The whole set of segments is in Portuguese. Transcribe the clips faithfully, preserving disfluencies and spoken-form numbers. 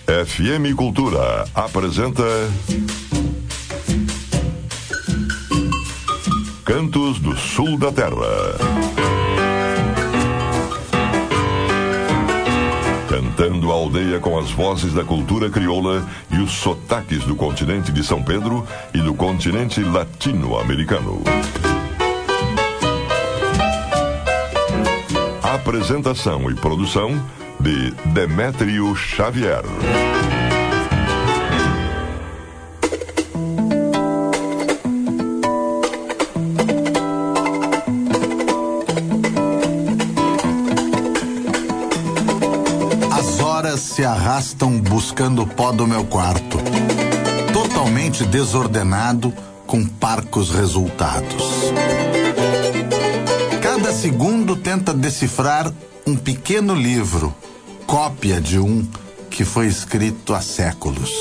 F M Cultura apresenta Cantos do Sul da Terra. Cantando a aldeia com as vozes da cultura crioula e os sotaques do continente de São Pedro e do continente latino-americano. Apresentação e produção de Demétrio Xavier. As horas se arrastam buscando o pó do meu quarto, totalmente desordenado, com parcos resultados. Cada segundo tenta decifrar um pequeno livro, cópia de um que foi escrito há séculos.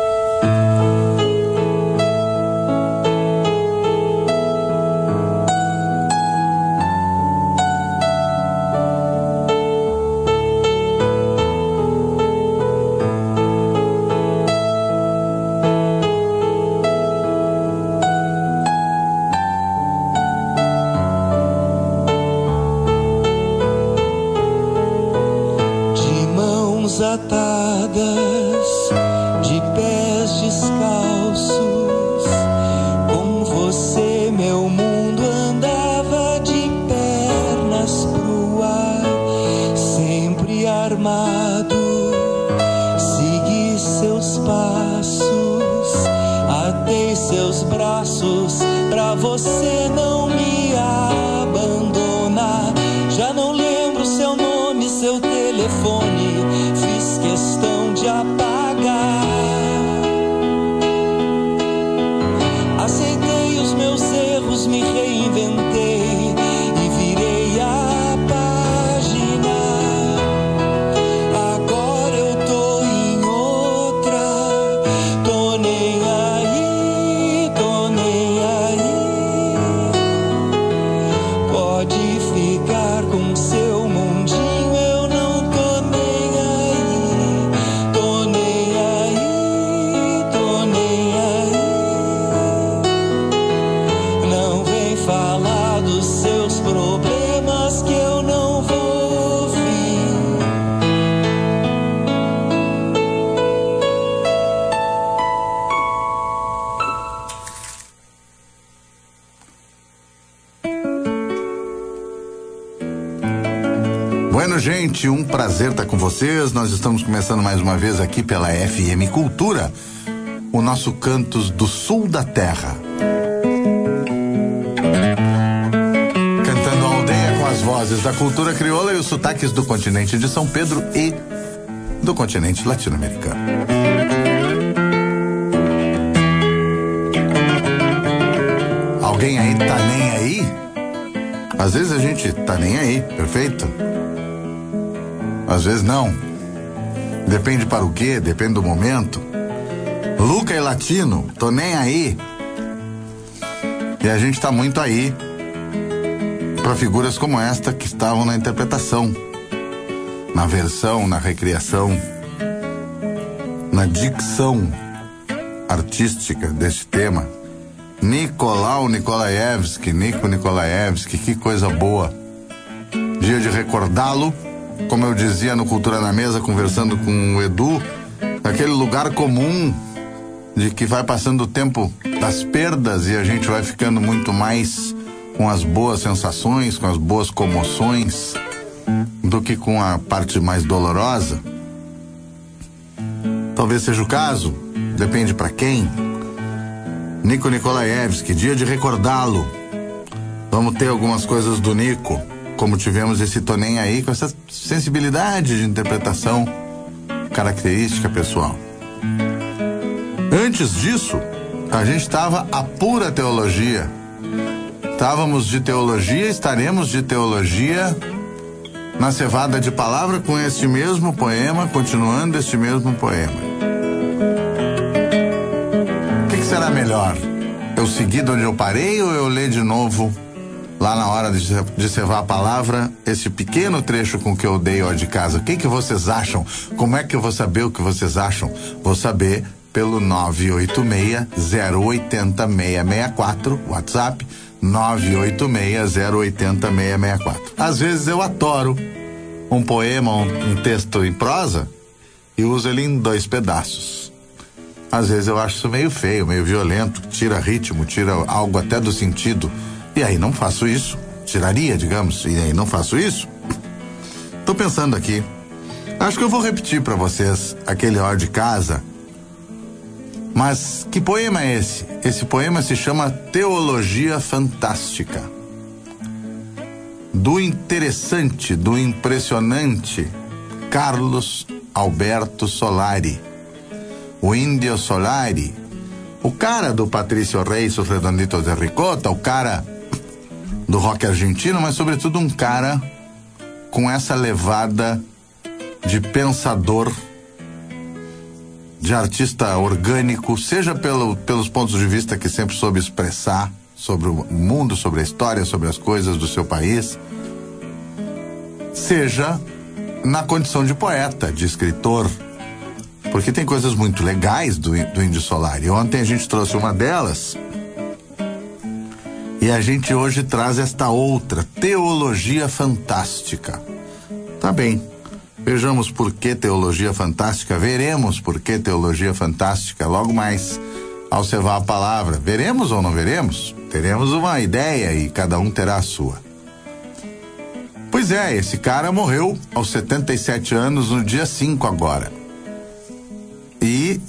Atadas, de pés descalços, com você meu mundo andava de pernas pro ar, sempre armado, segui seus passos, atei seus braços pra você não me abandonar. Já não lembro seu nome, seu telefone, fiz questão de apagar. Aceitei os meus erros, me reinventei e virei a página. Agora eu tô em outra, tô nem aí, tô nem aí. Pode ficar com seu mundinho, eu não tô nem aí, tô nem aí, tô nem aí. Não vem falar dos seus problemas que eu não vou ouvir. Bueno, gente, um prazer estar com vocês. Nós estamos começando mais uma vez aqui pela F M Cultura, o nosso Cantos do Sul da Terra. Cantando a aldeia com as vozes da cultura crioula e os sotaques do continente de São Pedro e do continente latino-americano. Alguém aí tá nem aí? Às vezes a gente tá nem aí, perfeito? Às vezes não. Depende para o quê? Depende do momento. Luca e Latino, tô nem aí. E a gente tá muito aí para figuras como esta que estavam na interpretação, na versão, na recriação, na dicção artística deste tema. Nicolau Nikolaevski, Nico Nikolaevski, que coisa boa. Dia de recordá-lo. Como eu dizia no Cultura na Mesa, conversando com o Edu, aquele lugar comum de que vai passando o tempo das perdas e a gente vai ficando muito mais com as boas sensações, com as boas comoções, do que com a parte mais dolorosa. Talvez seja o caso, depende para quem. Nico Nikolaevski, dia de recordá-lo. Vamos ter algumas coisas do Nico, como tivemos esse Tô Nem Aí, com essa sensibilidade de interpretação característica pessoal. Antes disso, a gente estava a pura teologia. Estávamos de teologia, estaremos de teologia na cevada de palavra com este mesmo poema, continuando este mesmo poema. O que, que será melhor? Eu seguir de onde eu parei ou eu ler de novo lá na hora de, de cevar a palavra, esse pequeno trecho com que eu dei ó de casa. O que que vocês acham? Como é que eu vou saber o que vocês acham? Vou saber pelo nove oito seis, zero oito zero, seis seis quatro, WhatsApp nove oito seis, zero oito zero, seis seis quatro. Às vezes eu atoro um poema, um, um texto em prosa e uso ele em dois pedaços. Às vezes eu acho isso meio feio, meio violento, tira ritmo, tira algo até do sentido. E aí não faço isso. Tiraria, digamos, e aí não faço isso. Tô pensando aqui. Acho que eu vou repetir para vocês aquele ó de casa. Mas que poema é esse? Esse poema se chama Teologia Fantástica. Do interessante, do impressionante Carlos Alberto Solari. O Índio Solari, o cara do Patrício Reis, os Redonditos de Ricota, o cara do rock argentino, mas sobretudo um cara com essa levada de pensador, de artista orgânico, seja pelo, pelos pontos de vista que sempre soube expressar sobre o mundo, sobre a história, sobre as coisas do seu país, seja na condição de poeta, de escritor, porque tem coisas muito legais do, do Índio Solari. Ontem a gente trouxe uma delas e a gente hoje traz esta outra, Teologia Fantástica. Tá bem, vejamos por que Teologia Fantástica, veremos por que Teologia Fantástica logo mais ao cevar a palavra. Veremos ou não veremos? Teremos uma ideia e cada um terá a sua. Pois é, esse cara morreu aos setenta e sete anos no dia cinco agora. E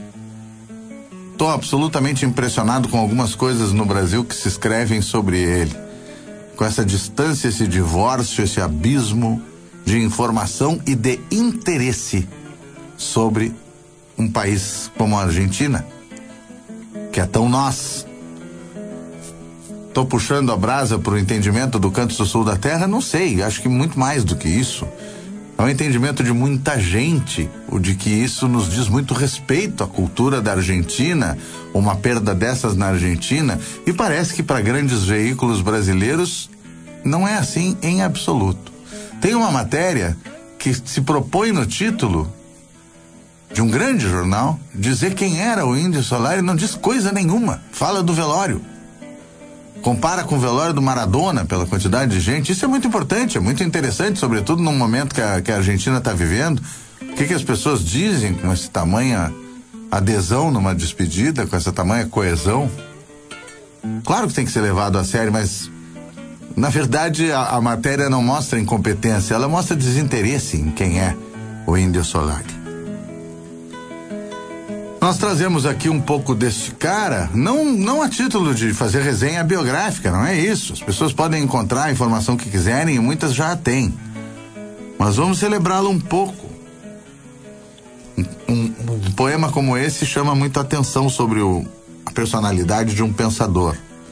tô absolutamente impressionado com algumas coisas no Brasil que se escrevem sobre ele. Com essa distância, esse divórcio, esse abismo de informação e de interesse sobre um país como a Argentina, que é tão nós. Tô puxando a brasa pro entendimento do canto do sul da terra? Não sei, acho que muito mais do que isso. É um entendimento de muita gente, o de que isso nos diz muito respeito à cultura da Argentina, uma perda dessas na Argentina, e parece que para grandes veículos brasileiros não é assim em absoluto. Tem uma matéria que se propõe no título de um grande jornal dizer quem era o Índio Solari, não diz coisa nenhuma, fala do velório. Compara com o velório do Maradona pela quantidade de gente. Isso é muito importante, é muito interessante, sobretudo num momento que a, que a Argentina está vivendo. O que, que as pessoas dizem com essa tamanha adesão numa despedida, com essa tamanha coesão? Claro que tem que ser levado a sério, mas na verdade a, a matéria não mostra incompetência, ela mostra desinteresse em quem é o Índio Solari. Nós trazemos aqui um pouco deste cara, não, não a título de fazer resenha biográfica, não é isso. As pessoas podem encontrar a informação que quiserem e muitas já a têm. Mas vamos celebrá-lo um pouco. Um, um, um poema como esse chama muita atenção sobre o, a personalidade de um pensador.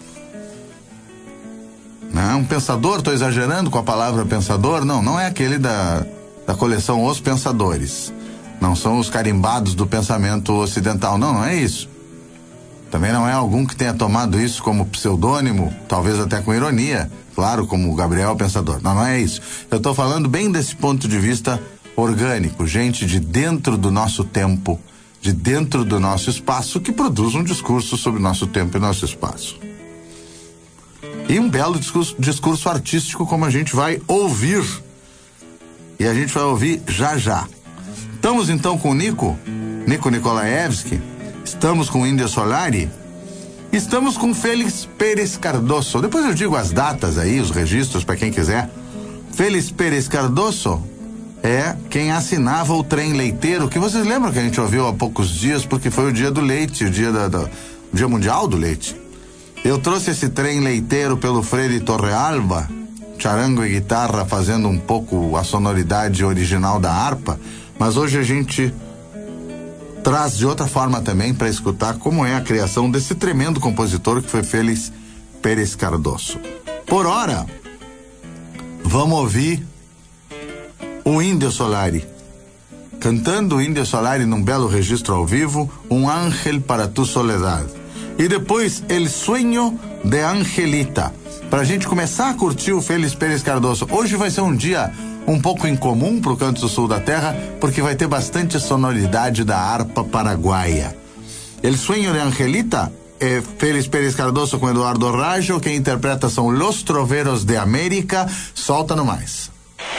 Não, um pensador, estou exagerando com a palavra pensador? Não, não é aquele da, da coleção Os Pensadores. Não são os carimbados do pensamento ocidental, não, não é isso. Também não é algum que tenha tomado isso como pseudônimo, talvez até com ironia, claro, como o Gabriel Pensador. Não, não é isso. Eu estou falando bem desse ponto de vista orgânico, gente de dentro do nosso tempo, de dentro do nosso espaço, que produz um discurso sobre nosso tempo e nosso espaço. E um belo discurso, discurso artístico, como a gente vai ouvir. E a gente vai ouvir já já. Estamos então com o Nico, Nico Nikolaevski, estamos com o Índio Solari, estamos com Félix Pérez Cardoso. Depois eu digo as datas aí, os registros para quem quiser. Félix Pérez Cardoso é quem assinava o trem leiteiro, que vocês lembram que a gente ouviu há poucos dias, porque foi o dia do leite, o dia, da, da, o dia mundial do leite. Eu trouxe esse trem leiteiro pelo Freddy Torrealba, charango e guitarra fazendo um pouco a sonoridade original da harpa. Mas hoje a gente traz de outra forma também para escutar como é a criação desse tremendo compositor que foi Félix Pérez Cardoso. Por hora, vamos ouvir o Índio Solari, cantando o Índio Solari num belo registro ao vivo, Um Ángel para tu Soledad. E depois El Sueño de Angelita, pra gente começar a curtir o Félix Pérez Cardoso. Hoje vai ser um dia um pouco incomum pro canto do sul da terra, porque vai ter bastante sonoridade da harpa paraguaia. El Sueño de Angelita é Félix Pérez Cardoso com Eduardo Raggio, quem interpreta são Los Troveros de América. Solta no mais.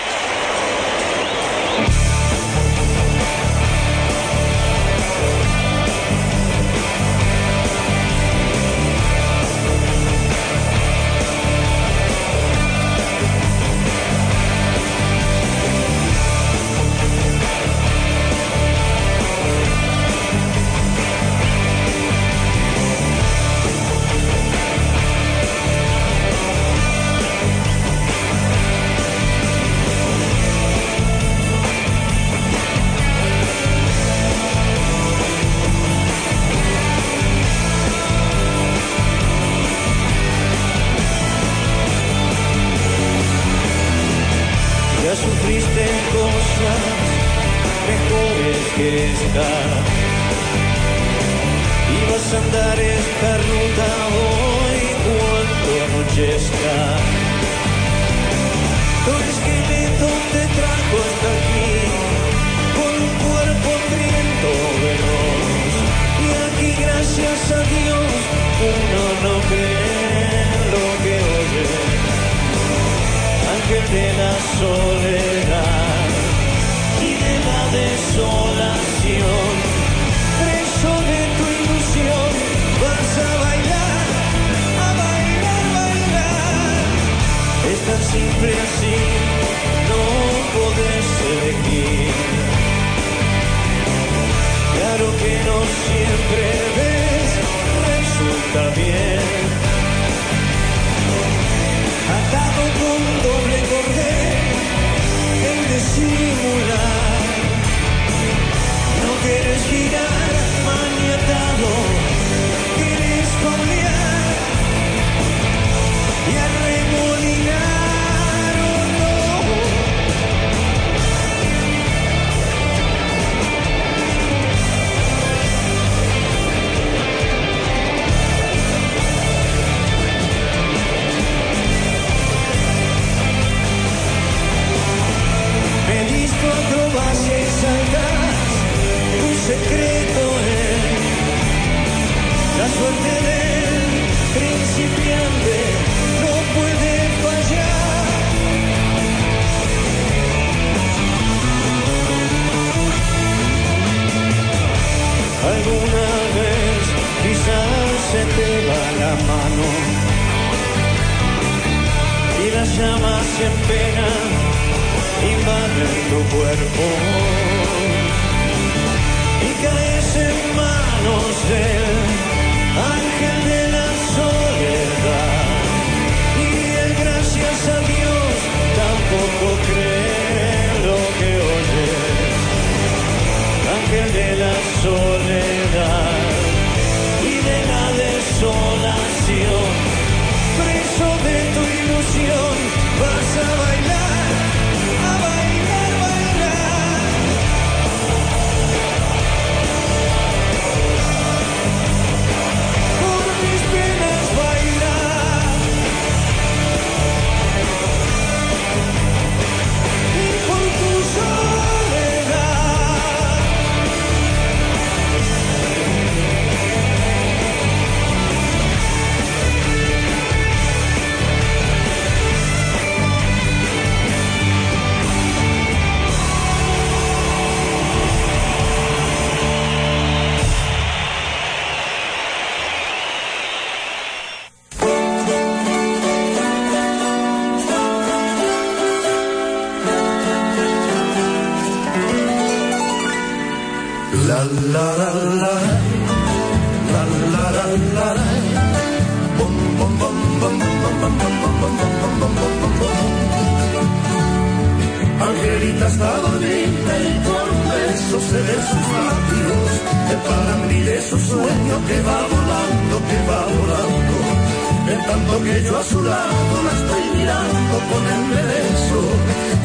Angelita está dormida y con un beso se ve sus labios, preparan de su sueño que va volando, que va volando. En tanto que yo a su lado la estoy mirando con embeleso,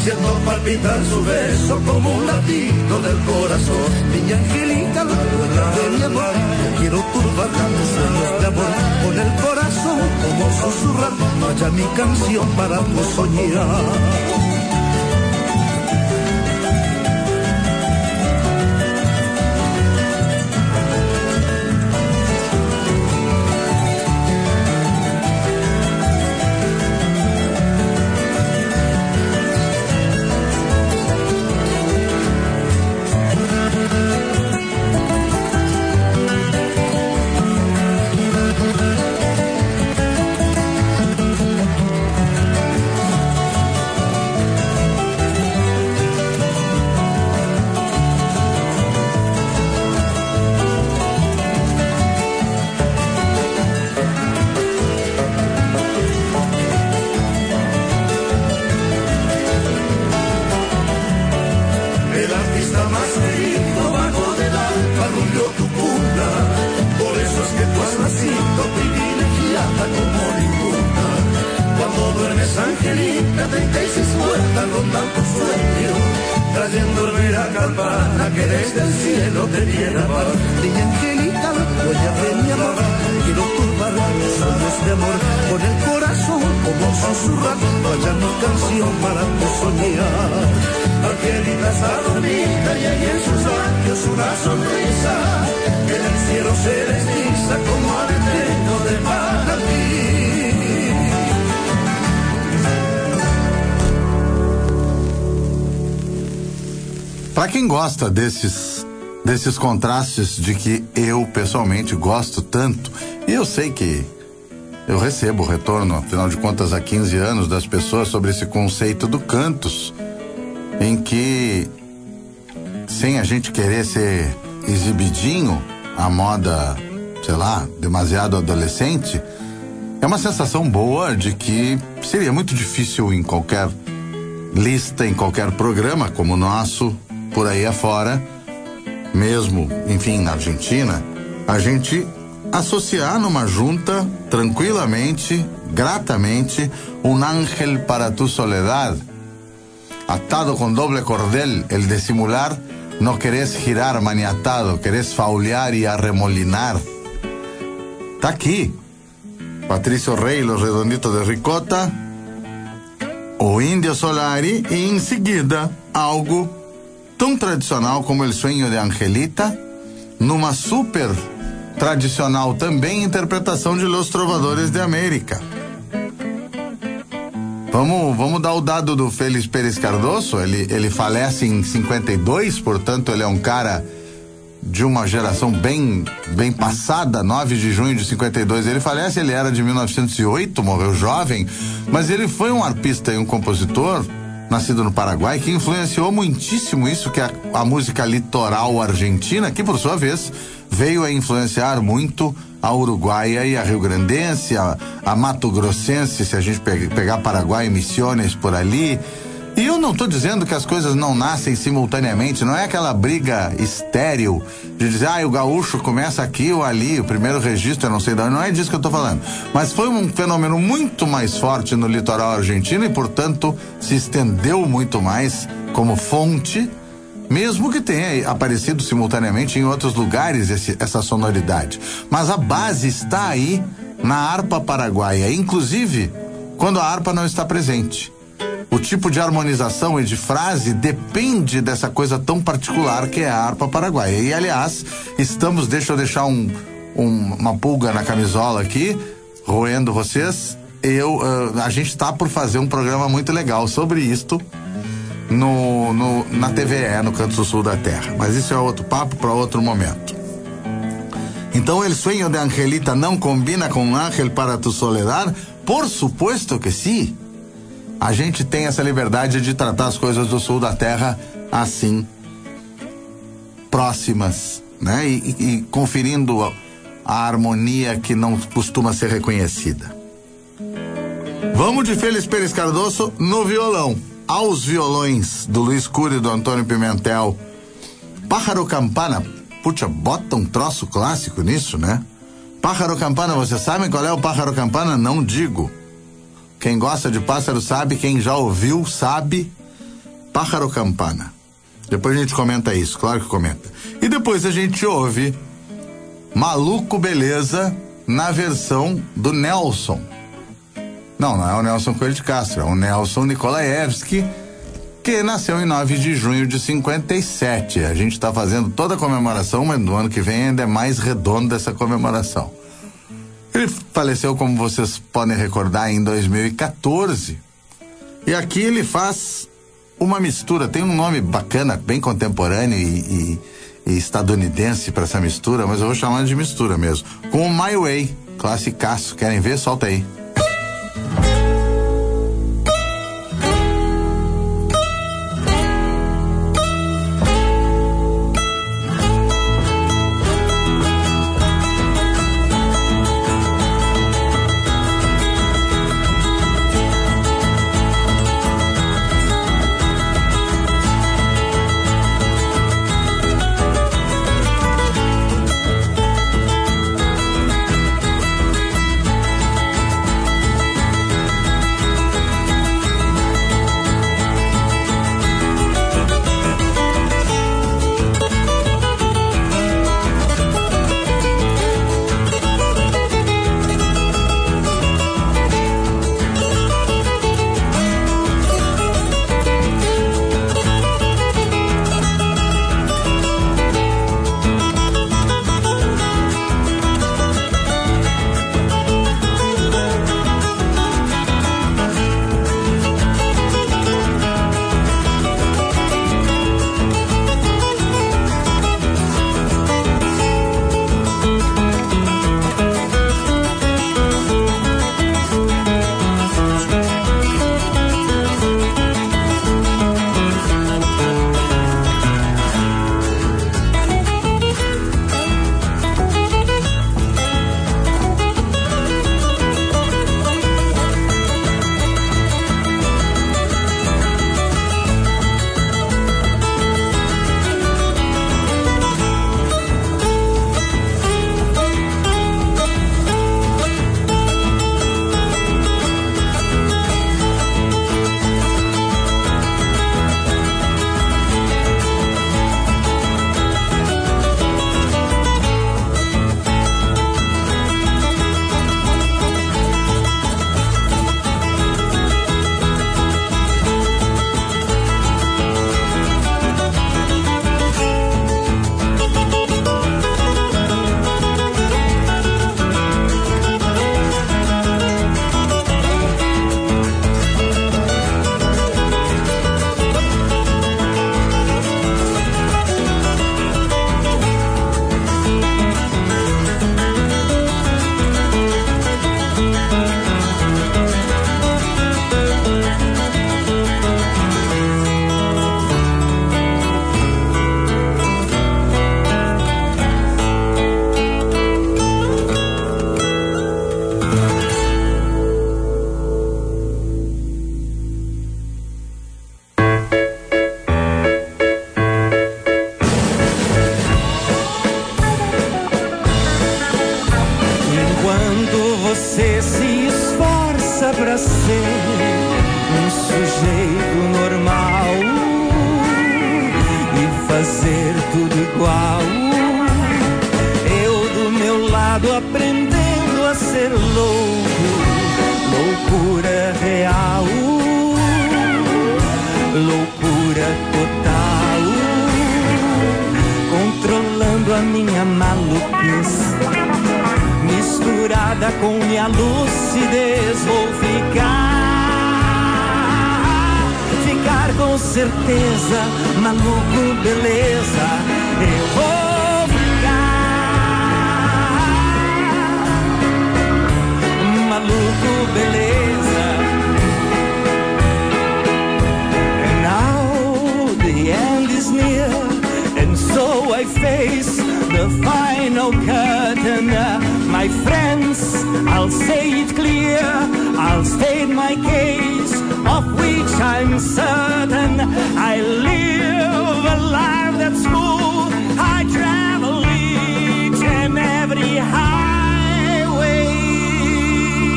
siento palpitar su beso como un latido del corazón. Niña angelical, dueña de mi amor, no quiero turbar tus sueños de amor. Con el corazón como susurrar, vaya mi canción para tu soñar. Para quem gosta desses desses contrastes de que eu pessoalmente gosto tanto, e eu sei que eu recebo retorno, afinal de contas, há quinze anos das pessoas sobre esse conceito do cantos, em que, sem a gente querer ser exibidinho, a moda, sei lá, demasiado adolescente, é uma sensação boa de que seria muito difícil em qualquer lista, em qualquer programa como o nosso, por aí afora, mesmo, enfim, na Argentina, a gente associar numa junta, tranquilamente, gratamente, un ángel para tu soledad, atado con doble cordel, el de simular, no querés girar maniatado, querés faulear y arremolinar. Tá aqui, Patricio Rey, Los Redonditos de Ricota, o Índio Solari, e em seguida, algo tão tradicional como El Sueño de Angelita, numa super tradicional também interpretação de Los Trovadores de América. Vamos, vamos dar o dado do Félix Pérez Cardoso. Ele, ele falece em cinquenta e dois, portanto ele é um cara de uma geração bem, bem passada. Nove de junho de cinquenta e dois ele falece. Ele era de mil novecentos e oito, morreu jovem, mas ele foi um arpista e um compositor nascido no Paraguai, que influenciou muitíssimo isso que é a, a música litoral argentina, que por sua vez veio a influenciar muito a uruguaia e a rio-grandense, a, a mato-grossense, se a gente pe- pegar Paraguai e Misiones por ali. E eu não estou dizendo que as coisas não nascem simultaneamente, não é aquela briga estéril de dizer, ah, o gaúcho começa aqui ou ali, o primeiro registro, eu não sei de onde, não é disso que eu estou falando. Mas foi um fenômeno muito mais forte no litoral argentino e, portanto, se estendeu muito mais como fonte, mesmo que tenha aparecido simultaneamente em outros lugares esse, essa sonoridade. Mas a base está aí na harpa paraguaia, inclusive quando a harpa não está presente. O tipo de harmonização e de frase depende dessa coisa tão particular que é a harpa paraguaia. E, aliás, estamos, deixa eu deixar um, um, uma pulga na camisola aqui, roendo vocês. Eu, uh, a gente está por fazer um programa muito legal sobre isto no, no, na T V E, no Canto Sul da Terra. Mas isso é outro papo para outro momento. Então, El Sueño de Angelita não combina com Ángel para tu soledad? Por supuesto que sim. A gente tem essa liberdade de tratar as coisas do sul da terra assim, próximas, né? E, e, e conferindo a, a harmonia que não costuma ser reconhecida. Vamos de Félix Pérez Cardoso no violão. Aos violões do Luiz Cury e do Antônio Pimentel. Pájaro Campana. Puxa, bota um troço clássico nisso, né? Pájaro Campana, vocês sabem qual é o Pájaro Campana? Não digo. Quem gosta de pássaro sabe, quem já ouviu sabe. Pájaro Campana. Depois a gente comenta isso, claro que comenta. E depois a gente ouve Maluco Beleza na versão do Nelson. Não, não é o Nelson Coelho de Castro, é o Nelson Nikolaevski, que nasceu em nove de junho de cinquenta e sete. A gente está fazendo toda a comemoração, mas no ano que vem ainda é mais redondo essa comemoração. Ele faleceu, como vocês podem recordar, em dois mil e quatorze. E aqui ele faz uma mistura, tem um nome bacana, bem contemporâneo e, e, e estadunidense para essa mistura, mas eu vou chamar de mistura mesmo. Com o My Way, classicaço. Querem ver? Solta aí.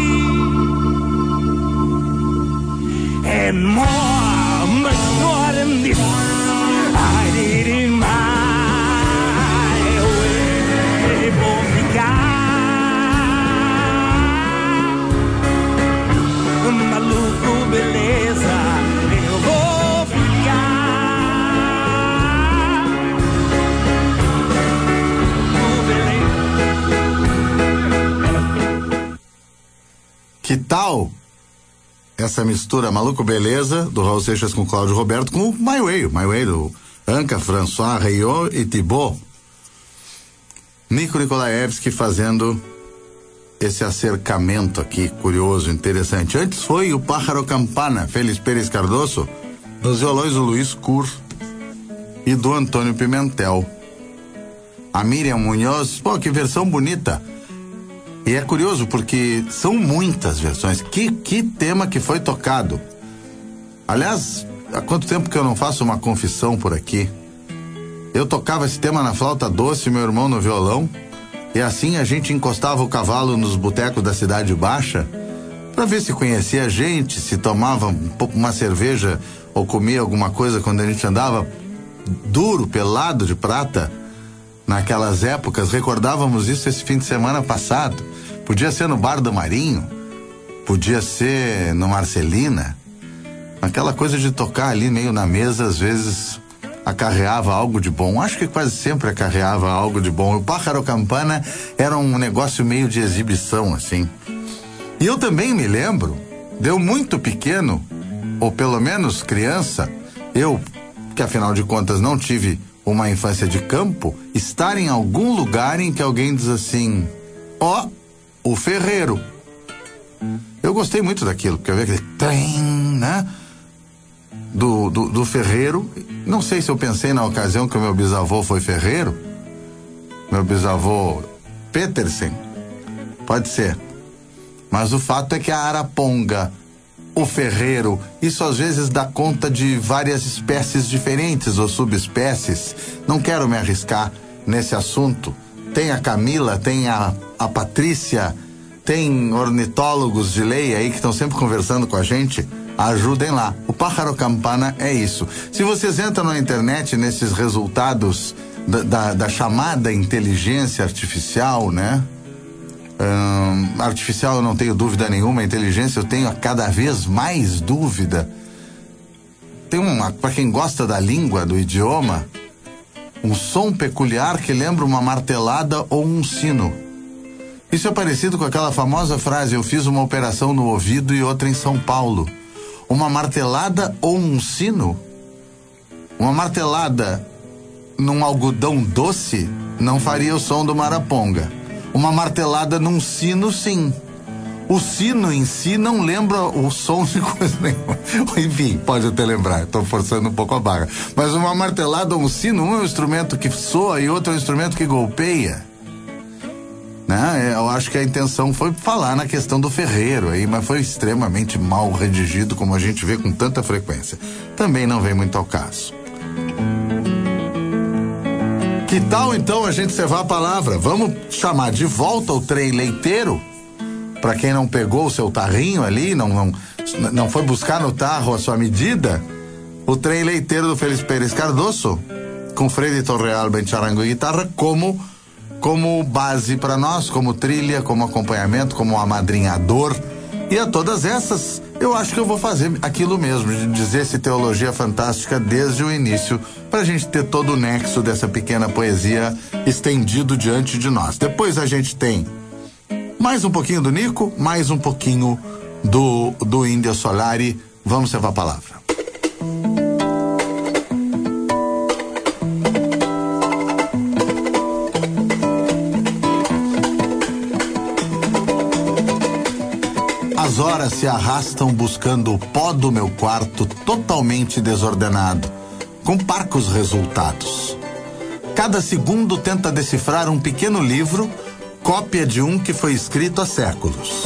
And more, much more than essa mistura Maluco Beleza, do Raul Seixas com Cláudio Roberto, com o My Way, My Way do Anca, François, Rayon e Thibaut. Nico Nikolaevski fazendo esse acercamento aqui, curioso, interessante. Antes foi o Pájaro Campana, Félix Pérez Cardoso, nos violões do Luiz Cur e do Antônio Pimentel. A Miriam Munhoz, pô, que versão bonita. E é curioso porque são muitas versões. Que, que tema que foi tocado. Aliás, há quanto tempo que eu não faço uma confissão por aqui? Eu tocava esse tema na flauta doce, meu irmão no violão, e assim a gente encostava o cavalo nos botecos da Cidade Baixa para ver se conhecia a gente, se tomava um pouco uma cerveja ou comia alguma coisa quando a gente andava duro, pelado de prata. Naquelas épocas, recordávamos isso esse fim de semana passado. Podia ser no Bar do Marinho, podia ser no Marcelina. Aquela coisa de tocar ali meio na mesa, às vezes acarreava algo de bom. Acho que quase sempre acarreava algo de bom. O Pájaro Campana era um negócio meio de exibição, assim. E eu também me lembro, deu muito pequeno, ou pelo menos criança, eu, que afinal de contas não tive uma infância de campo, estar em algum lugar em que alguém diz assim, ó, oh, o ferreiro. Eu gostei muito daquilo, porque eu vi aquele trem, né? Do, do, do ferreiro. Não sei se eu pensei na ocasião que o meu bisavô foi ferreiro. Meu bisavô Petersen. Pode ser. Mas o fato é que a araponga, o ferreiro, isso às vezes dá conta de várias espécies diferentes ou subespécies. Não quero me arriscar nesse assunto. Tem a Camila, tem a, a Patrícia, tem ornitólogos de lei aí que estão sempre conversando com a gente. Ajudem lá. O Pájaro Campana é isso. Se vocês entram na internet nesses resultados da, da, da chamada inteligência artificial, né? Hum, artificial eu não tenho dúvida nenhuma, inteligência eu tenho cada vez mais dúvida. Tem uma, para quem gosta da língua, do idioma, um som peculiar que lembra uma martelada ou um sino. Isso é parecido com aquela famosa frase, eu fiz uma operação no ouvido e outra em São Paulo. Uma martelada ou um sino? Uma martelada num algodão doce não faria o som do Maraponga. Uma martelada num sino, sim. O sino em si não lembra o som de coisa nenhuma. Enfim, pode até lembrar, estou forçando um pouco a barra. Mas uma martelada ou um sino, um é um instrumento que soa e outro é um instrumento que golpeia. Né? Eu acho que a intenção foi falar na questão do ferreiro aí, mas foi extremamente mal redigido, como a gente vê com tanta frequência. Também não vem muito ao caso. Que tal então a gente cevar a palavra? Vamos chamar de volta o trem leiteiro? Para quem não pegou o seu tarrinho ali, não, não, não foi buscar no tarro a sua medida, o trem leiteiro do Félix Pérez Cardoso, com Freddy Torrealba em charango e guitarra, como, como base para nós, como trilha, como acompanhamento, como amadrinhador. E a todas essas, eu acho que eu vou fazer aquilo mesmo, de dizer se teologia fantástica desde o início, para a gente ter todo o nexo dessa pequena poesia estendido diante de nós. Depois a gente tem mais um pouquinho do Nico, mais um pouquinho do, do Índia Solari. Vamos levar a palavra. As horas se arrastam buscando o pó do meu quarto totalmente desordenado, com parcos resultados. Cada segundo tenta decifrar um pequeno livro, cópia de um que foi escrito há séculos.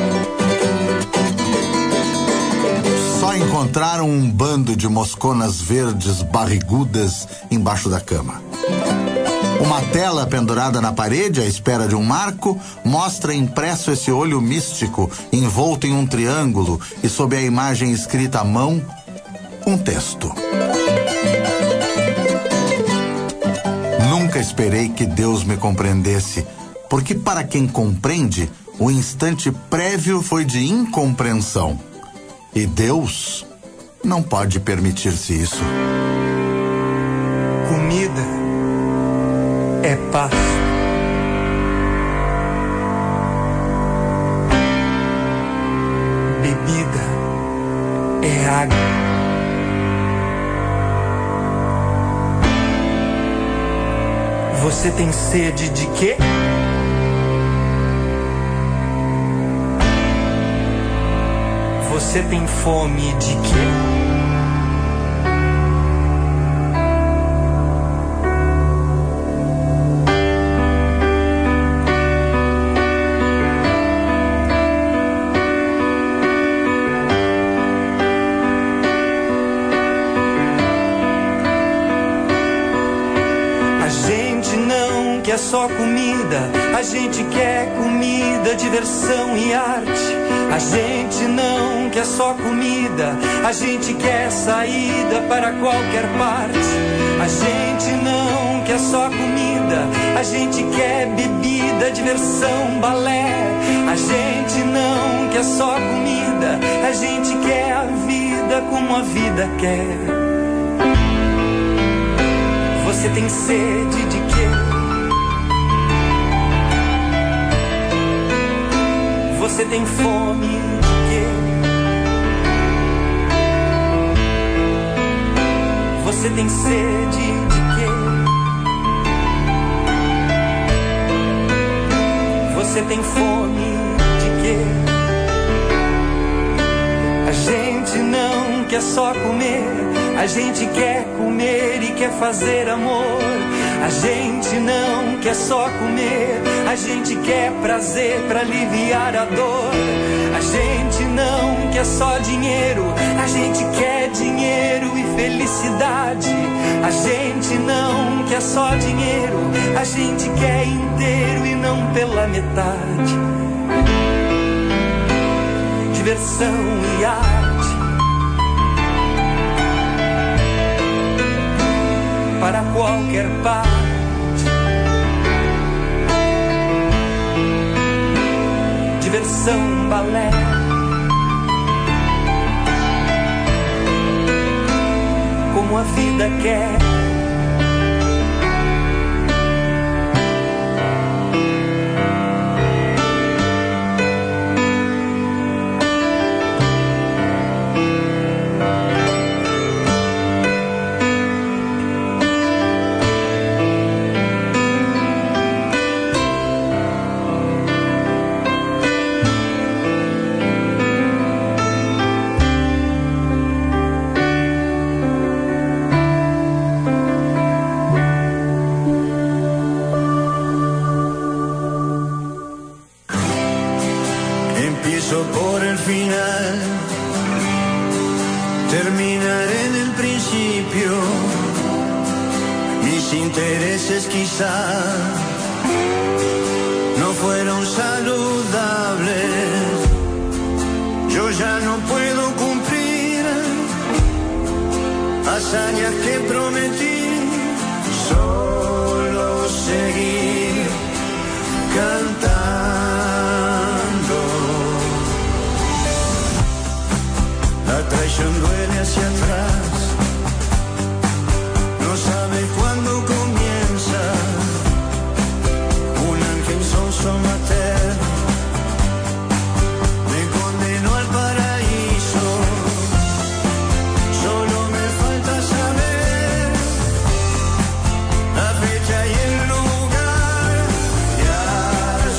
Só encontraram um bando de mosconas verdes barrigudas embaixo da cama. Uma tela pendurada na parede, à espera de um marco, mostra impresso esse olho místico, envolto em um triângulo, e sob a imagem escrita à mão, um texto. Nunca esperei que Deus me compreendesse, porque para quem compreende, o instante prévio foi de incompreensão. E Deus não pode permitir-se isso. Comida é paz. Bebida é água. Você tem sede de quê? Você tem fome de quê? É só comida, a gente quer comida, diversão e arte. A gente não quer só comida, a gente quer saída para qualquer parte. A gente não quer só comida, a gente quer bebida, diversão, balé. A gente não quer só comida, a gente quer a vida como a vida quer. Você tem sede de quê? Você tem fome de quê? Você tem sede de quê? Você tem fome de quê? A gente não quer só comer, a gente quer comer e quer fazer amor. A gente não quer só comer, a gente quer prazer pra aliviar a dor. A gente não quer só dinheiro, a gente quer dinheiro e felicidade. A gente não quer só dinheiro, a gente quer inteiro e não pela metade. Diversão e arte para qualquer parte. Diversão, balé. Como a vida quer. Intereses quizá no fueron saludables. Yo ya no puedo cumplir hazañas que prometí, solo seguir cantando. La traición duele hacia atrás, no sabe cuándo comienza. Un ángel sonso materno me condenó al paraíso. Solo me falta saber la fecha y el lugar, y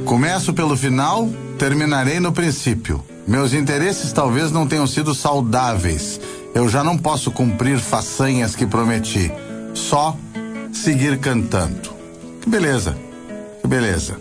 Começo pelo final, terminarei no princípio. Meus interesses talvez não tenham sido saudáveis. Eu já não posso cumprir façanhas que prometi. Só seguir cantando. Que beleza, que beleza.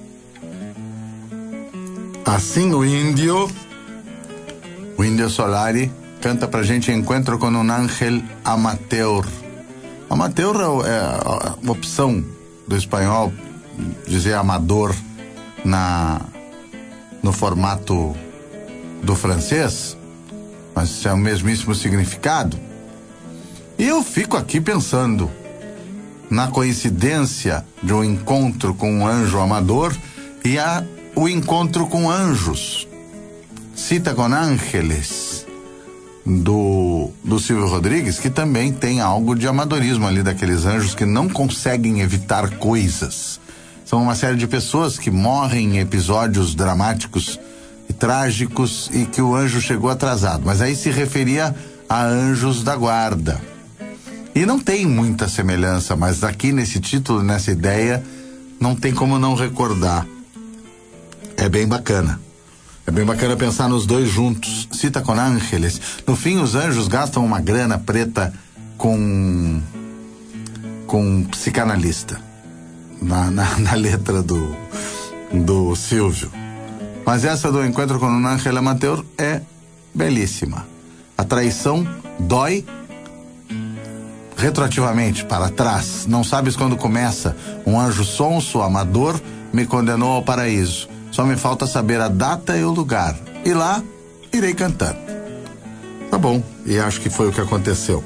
Assim o índio, o Índio Solari, canta pra gente Encontro com um Ángel Amateur. Amateur é a opção do espanhol dizer amador na, no formato do francês, mas é o mesmíssimo significado. E eu fico aqui pensando na coincidência de um encontro com um anjo amador e a, o encontro com anjos. Cita com Ángeles, do, do Silvio Rodrigues, que também tem algo de amadorismo ali, daqueles anjos que não conseguem evitar coisas. São uma série de pessoas que morrem em episódios dramáticos e trágicos e que o anjo chegou atrasado. Mas aí se referia a anjos da guarda. E não tem muita semelhança, mas aqui nesse título, nessa ideia, não tem como não recordar. É bem bacana. É bem bacana pensar nos dois juntos. Cita com Ángeles. No fim, os anjos gastam uma grana preta com com um psicanalista na, na, na letra do do Silvio. Mas essa do Encontro com um Ángel Amateur é belíssima. A traição dói retroativamente, para trás. Não sabes quando começa. Um anjo sonso, amador, me condenou ao paraíso. Só me falta saber a data e o lugar. E lá, irei cantando. Tá bom, e acho que foi o que aconteceu.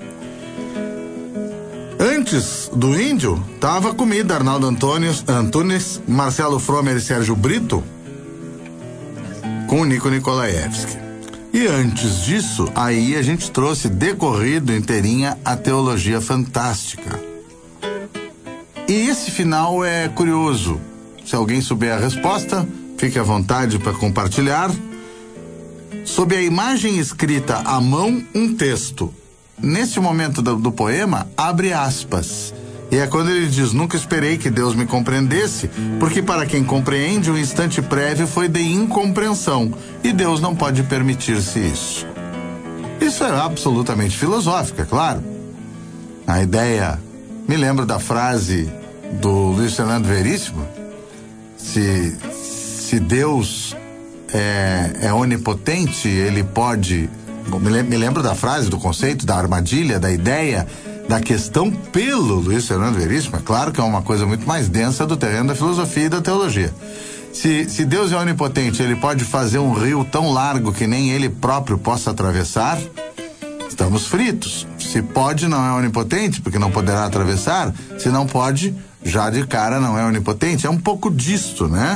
Antes do índio, tava comida Arnaldo Antônios, Antunes, Marcelo Fromer e Sérgio Brito, com o Nico Nikolaevski. E antes disso, aí a gente trouxe decorrido inteirinha a Teologia Fantástica. E esse final é curioso. Se alguém souber a resposta, fique à vontade para compartilhar. Sob a imagem escrita à mão, um texto. Nesse momento do, do poema, abre aspas. E é quando ele diz: nunca esperei que Deus me compreendesse, porque para quem compreende, o instante prévio foi de incompreensão, e Deus não pode permitir-se isso. Isso é absolutamente filosófico, é claro. A ideia, me lembro da frase do Luiz Fernando Veríssimo: se, se Deus é, é onipotente, ele pode... Me lembro da frase, do conceito, da armadilha, da ideia, da questão pelo Luiz Fernando Veríssimo. É claro que é uma coisa muito mais densa do terreno da filosofia e da teologia. Se, se Deus é onipotente, ele pode fazer um rio tão largo que nem ele próprio possa atravessar, estamos fritos. Se pode, não é onipotente, porque não poderá atravessar. Se não pode, já de cara não é onipotente. É um pouco disto, né?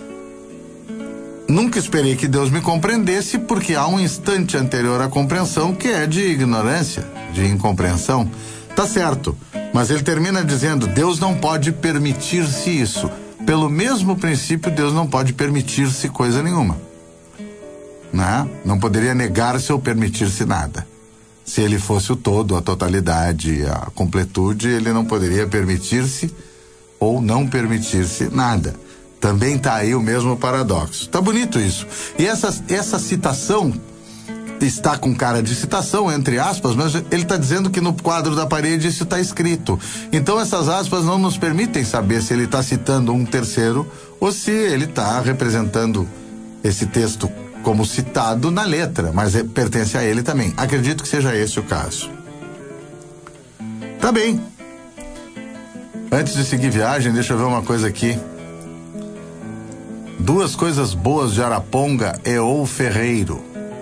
Nunca esperei que Deus me compreendesse, porque há um instante anterior à compreensão que é de ignorância, de incompreensão. Tá certo, mas ele termina dizendo: Deus não pode permitir-se isso. Pelo mesmo princípio, Deus não pode permitir-se coisa nenhuma, né? Não poderia negar-se ou permitir-se nada. Se ele fosse o todo, a totalidade, a completude, ele não poderia permitir-se ou não permitir-se nada. Também tá aí o mesmo paradoxo. Tá bonito isso. E essa, essa citação está com cara de citação, entre aspas, mas ele está dizendo que no quadro da parede isso está escrito. Então essas aspas não nos permitem saber se ele está citando um terceiro ou se ele está representando esse texto como citado na letra, mas é, pertence a ele também. Acredito que seja esse o caso. Tá bem. Antes de seguir viagem, deixa eu ver uma coisa aqui. Duas coisas boas de Araponga e ou Ferreiro.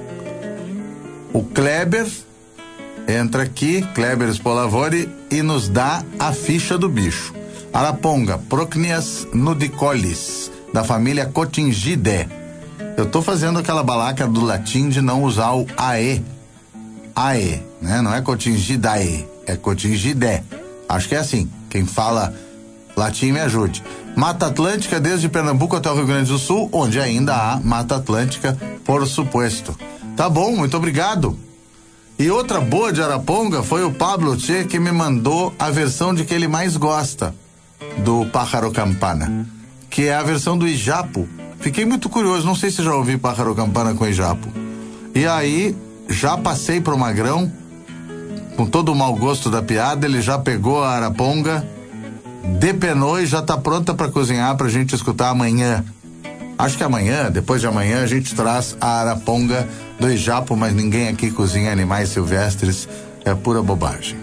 O Kleber entra aqui, Kleber Spolavori, e nos dá a ficha do bicho. Araponga, Procnias nudicolis, da família Cotingidae. Eu tô fazendo aquela balaca do latim de não usar o ae. Ae, né? Não é Cotingidae, é Cotingidae. Acho que é assim. Quem fala latim me ajude. Mata Atlântica desde Pernambuco até o Rio Grande do Sul, onde ainda há Mata Atlântica, por suposto. Tá bom, muito obrigado. E outra boa de Araponga foi o Pablo Tchê, que me mandou a versão de que ele mais gosta do Pájaro Campana, que é a versão do Ijapo. Fiquei muito curioso, não sei se já ouvi Pájaro Campana com Ijapo. E aí, já passei pro Magrão, com todo o mau gosto da piada, ele já pegou a araponga, depenou e já tá pronta para cozinhar pra gente escutar amanhã. Acho que amanhã, depois de amanhã, a gente traz a araponga do Ijapo, mas ninguém aqui cozinha animais silvestres, é pura bobagem.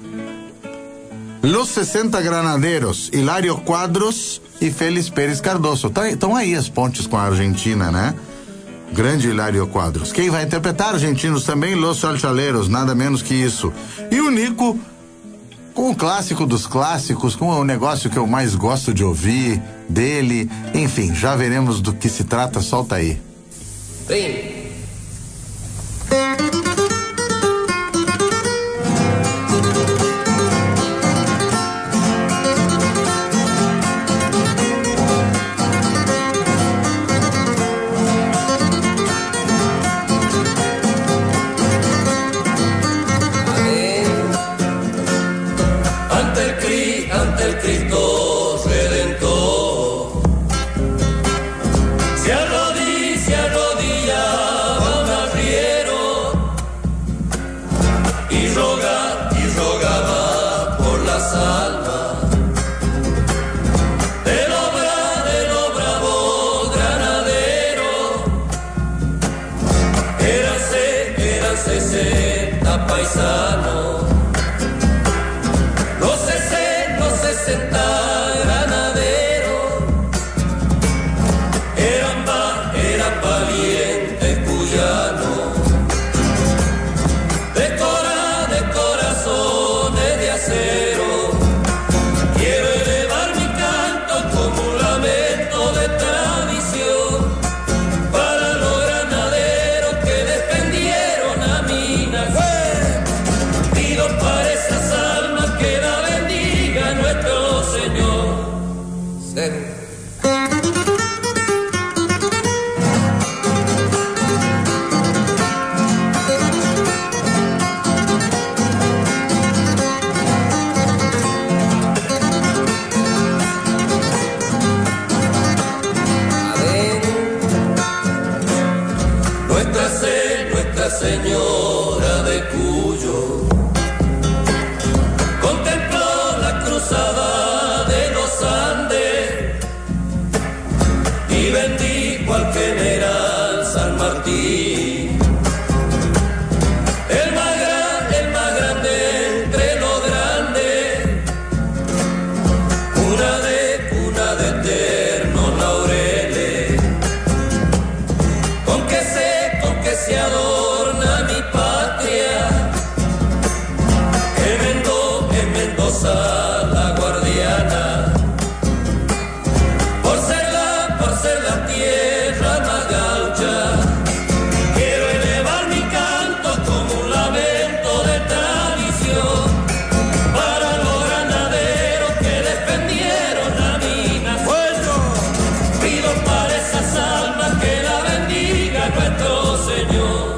Los sessenta Granadeiros, Hilário Quadros e Félix Pérez Cardoso. Estão aí as pontes com a Argentina, né? Grande Hilário Quadros. Quem vai interpretar argentinos também? Los Chalchaleros, nada menos que isso. E o Nico, com o clássico dos clássicos, com o negócio que eu mais gosto de ouvir dele. Enfim, já veremos do que se trata, solta aí. Vem. Señora de Cuyo contempló la cruzada de los Andes y bendijo al general San Martín, el más grande, el más grande entre los grandes, una de, una de eternos laureles, con que se, con que se adora la guardiana, por ser la, por ser la tierra más gaucha, quiero elevar mi canto como un lamento de tradición para los granaderos que defendieron la mina. Fuego, pido para esas almas que la bendiga nuestro Señor.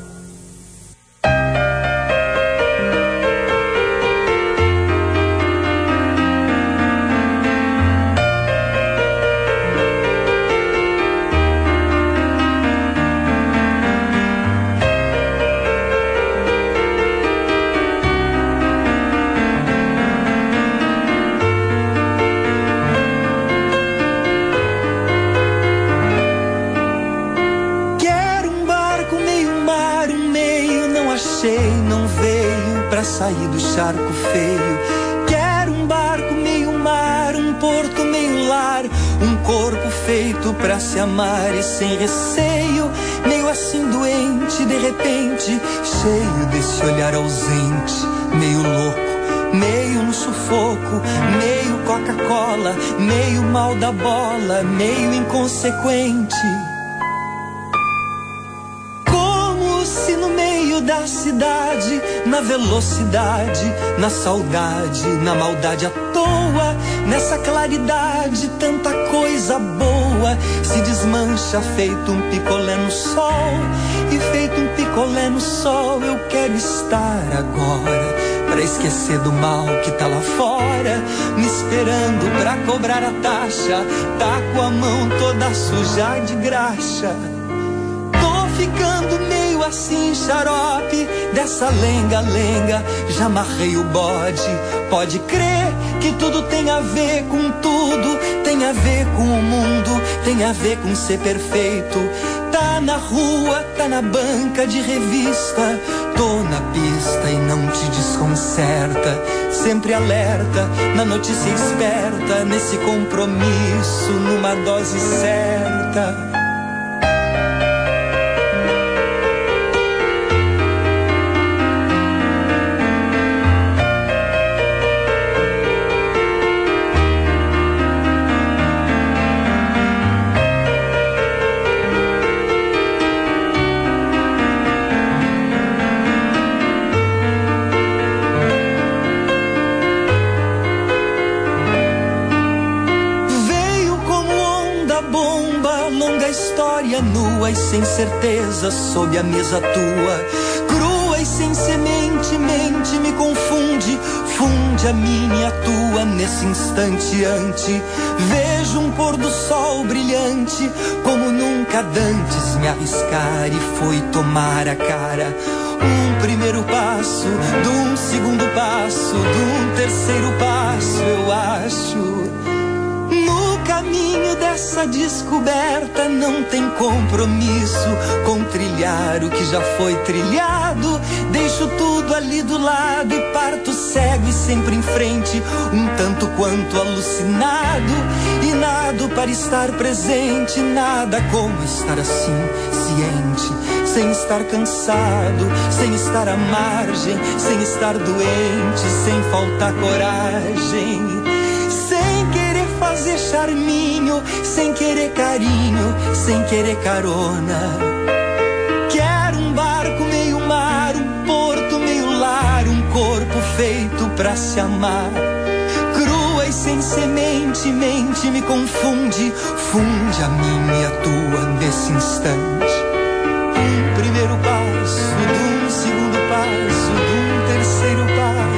Sair do charco feio, quero um barco meio mar, um porto meio lar, um corpo feito pra se amar e sem receio, meio assim doente, de repente, cheio desse olhar ausente, meio louco, meio no sufoco, meio Coca-Cola, meio mal da bola, meio inconsequente. Da cidade, na velocidade, na saudade, na maldade à toa, nessa claridade, tanta coisa boa se desmancha feito um picolé no sol, e feito um picolé no sol eu quero estar agora, pra esquecer do mal que tá lá fora, me esperando pra cobrar a taxa. Tá com a mão toda suja de graxa. Tô ficando meio assim, xarope, dessa lenga-lenga, já amarrei o bode. Pode crer que tudo tem a ver com tudo, tem a ver com o mundo, tem a ver com ser perfeito. Tá na rua, tá na banca de revista, tô na pista e não te desconcerta. Sempre alerta, na notícia esperta, nesse compromisso, numa dose certa. Nua e sem certeza sob a mesa tua, crua e sem semente, mente me confunde, funde a minha e a tua nesse instante ante. Vejo um pôr do sol brilhante, como nunca dantes me arriscar e foi tomar a cara. Um primeiro passo, de um segundo passo, de um terceiro passo, eu acho. Caminho dessa descoberta não tem compromisso com trilhar o que já foi trilhado. Deixo tudo ali do lado e parto cego e sempre em frente, um tanto quanto alucinado. E nado para estar presente, nada como estar assim, ciente, sem estar cansado, sem estar à margem, sem estar doente, sem faltar coragem. Fazer charminho, sem querer carinho, sem querer carona. Quero um barco meio mar, um porto meio lar, um corpo feito pra se amar. Crua e sem semente, mente me confunde, funde a minha e a tua nesse instante. Um primeiro passo, de um segundo passo, de um terceiro passo.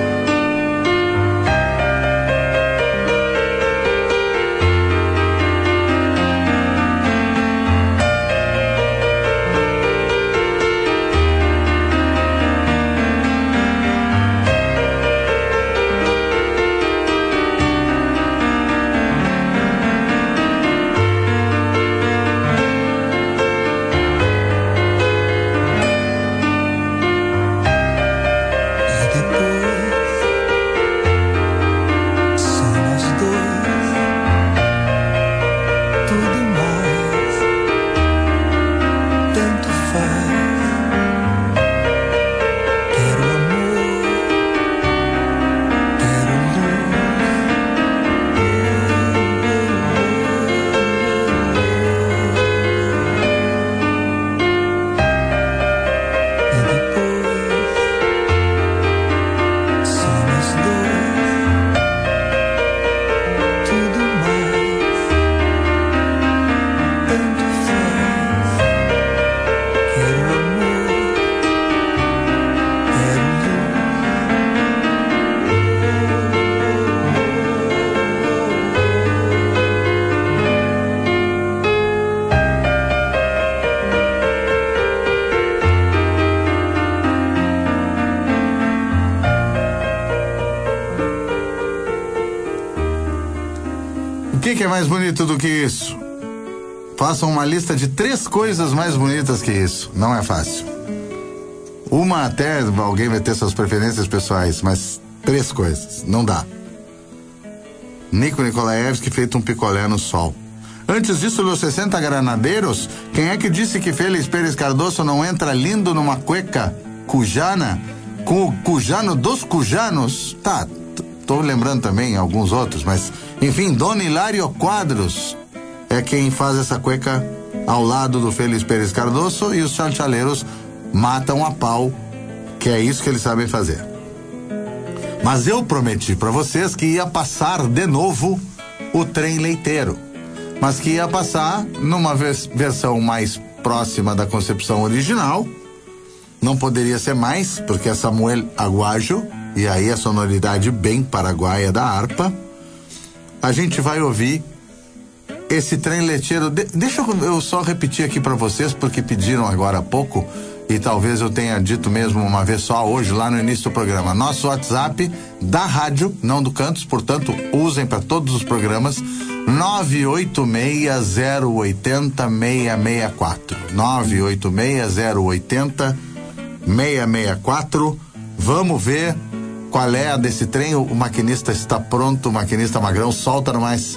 O que é mais bonito do que isso? Façam uma lista de três coisas mais bonitas que isso. Não é fácil. Uma até alguém vai ter suas preferências pessoais, mas três coisas. Não dá. Nico Nikolaevski feito um picolé no sol. Antes disso, Los sessenta Granadeiros. Quem é que disse que Félix Pérez Cardoso não entra lindo numa cueca cujana? Com o cujano dos cujanos? Tá, tô lembrando também alguns outros, mas... Enfim, Don Hilário Quadros é quem faz essa cueca ao lado do Félix Pérez Cardoso e os chalchaleiros matam a pau, que é isso que eles sabem fazer. Mas eu prometi para vocês que ia passar de novo o trem leiteiro, mas que ia passar numa vers- versão mais próxima da concepção original. Não poderia ser mais, porque é Samuel Aguayo e aí a sonoridade bem paraguaia da harpa, a gente vai ouvir esse trem leteiro. De, deixa eu, eu só repetir aqui para vocês, porque pediram agora há pouco, e talvez eu tenha dito mesmo uma vez só hoje, lá no início do programa. Nosso WhatsApp da rádio, não do Cantos, portanto, usem para todos os programas, nove oito seis, zero oito zero, seis seis quatro. nove oito seis, zero oito zero, seis seis quatro. Vamos ver qual é a desse trem. O maquinista está pronto, o maquinista Magrão, solta no mais.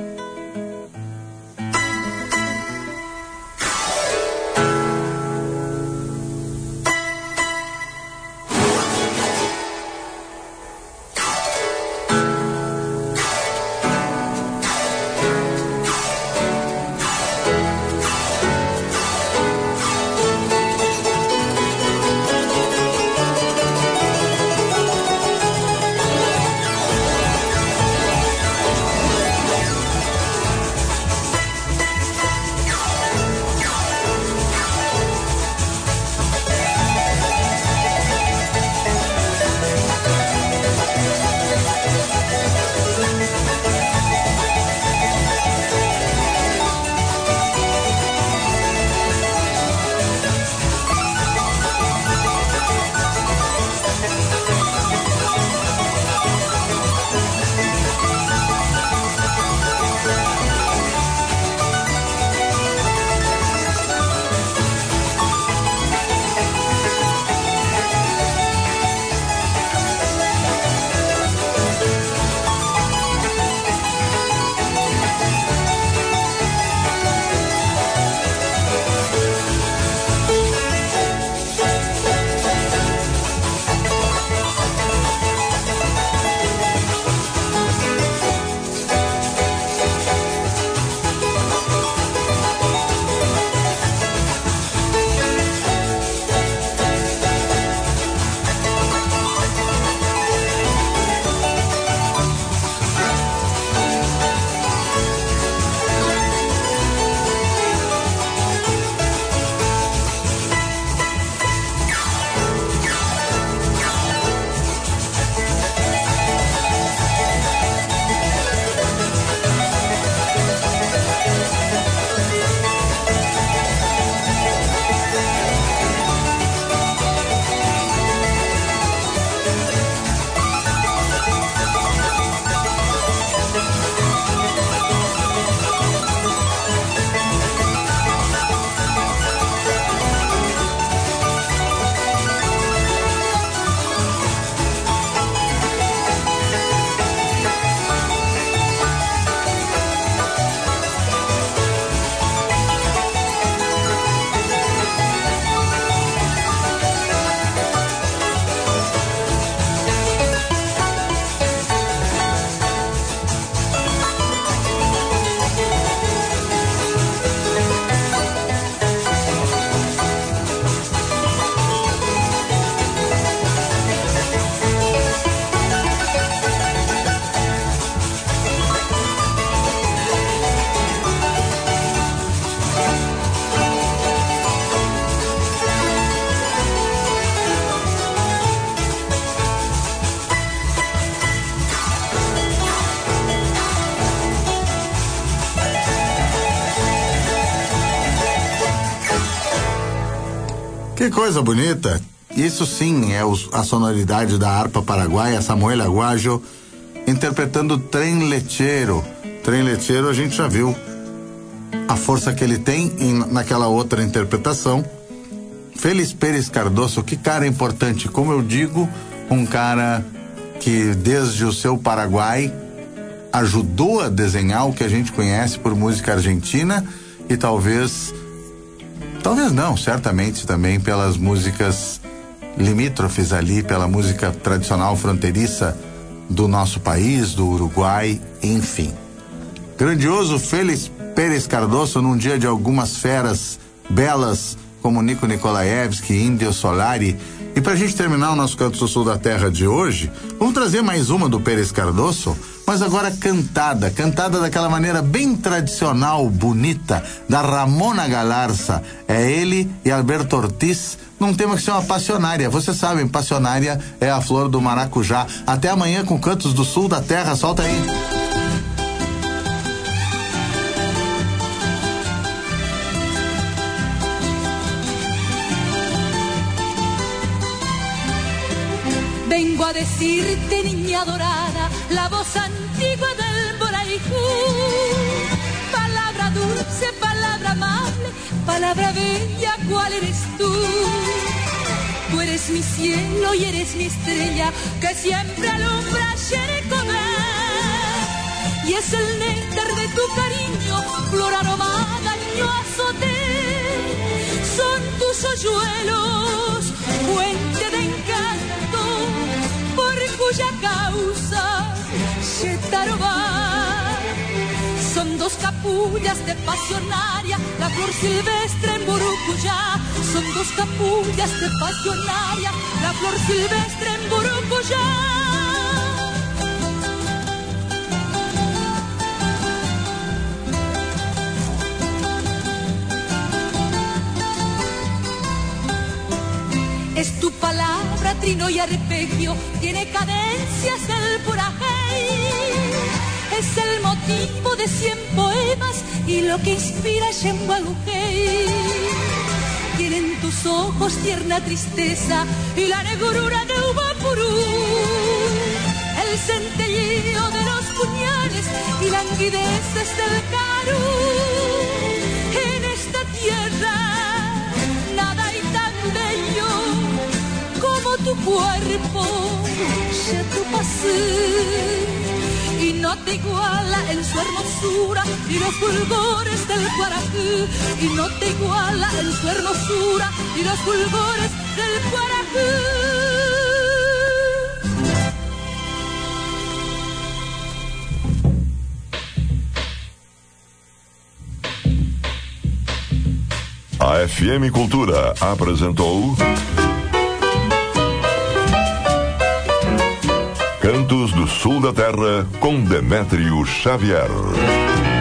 Que coisa bonita. Isso sim é os, a sonoridade da harpa paraguaia, Samuel Aguayo, interpretando Trem Leteiro. Trem Leteiro a gente já viu a força que ele tem em, naquela outra interpretação. Félix Pérez Cardoso, que cara importante. Como eu digo, um cara que desde o seu Paraguai ajudou a desenhar o que a gente conhece por música argentina e talvez, talvez não, certamente também pelas músicas limítrofes ali, pela música tradicional fronteiriça do nosso país, do Uruguai, enfim. Grandioso Félix Pérez Cardoso, num dia de algumas feras belas como Nico Nikolaevski, Índio Solari E pra gente terminar o nosso Canto do Sul da Terra de hoje, vamos trazer mais uma do Pérez Cardoso, mas agora cantada, cantada daquela maneira bem tradicional, bonita, da Ramona Galarza. É ele e Alberto Ortiz, num tema que se chama Passionária. Vocês sabem, Passionária é a flor do maracujá. Até amanhã com Cantos do Sul da Terra, solta aí. Vengo a decirte, niña dorada, la voz antigua del Boraicú. Palabra dulce, palabra amable, palabra bella, ¿cuál eres tú? Tú eres mi cielo y eres mi estrella, que siempre alumbra Xerecomé. Y es el néctar de tu cariño, flor aromada, año azote. Son tus hoyuelos, fuente de encanto, por cuya causa Xetarobá. Son dos capullas de pasionaria, la flor silvestre en Burucuyá. Son dos capullas de pasionaria, la flor silvestre en Burucuyá. Es tu palabra, trino y arpegio, tiene cadencias del purajey. Es el motivo de cien poemas y lo que inspira Xemhualujey. Tienen tus ojos tierna tristeza y la negrura de Ubapurú. El centelleo de los puñales y languideces del Carú. En esta tierra nada hay tan bello como tu cuerpo, Xetupasú. Y no te iguala en su hermosura y los fulgores del Guarajú. Y no te iguala en su hermosura y los fulgores del Guarajú. A F M Cultura apresentou Cantos do Sul da Terra com Demétrio Xavier.